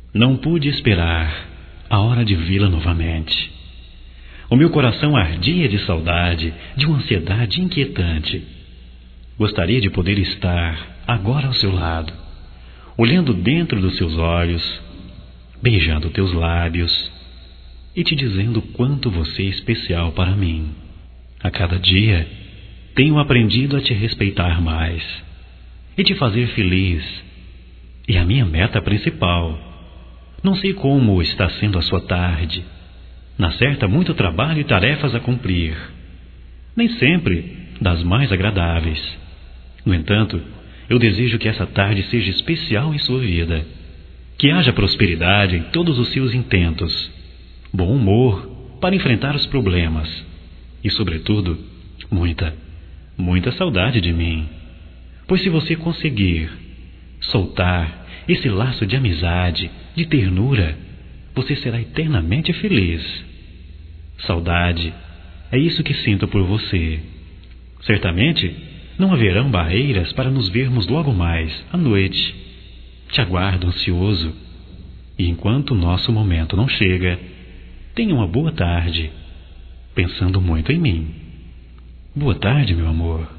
Não pude esperar a hora de vê-la novamente. O meu coração ardia de saudade, de uma ansiedade inquietante. Gostaria de poder estar agora ao seu lado, olhando dentro dos seus olhos, beijando teus lábios e te dizendo quanto você é especial para mim. A cada dia tenho aprendido a te respeitar mais e te fazer feliz. E a minha meta principal, não sei como está sendo a sua tarde. Na certa, muito trabalho e tarefas a cumprir, nem sempre das mais agradáveis. No entanto, eu desejo que essa tarde seja especial em sua vida, que haja prosperidade em todos os seus intentos, bom humor para enfrentar os problemas e, sobretudo, muita saudade de mim. Pois se você conseguir soltar esse laço de amizade, de ternura, você será eternamente feliz. Saudade, é isso que sinto por você. Certamente não haverão barreiras para nos vermos logo mais à noite. Te aguardo ansioso. E enquanto o nosso momento não chega, tenha uma boa tarde, pensando muito em mim. Boa tarde, meu amor.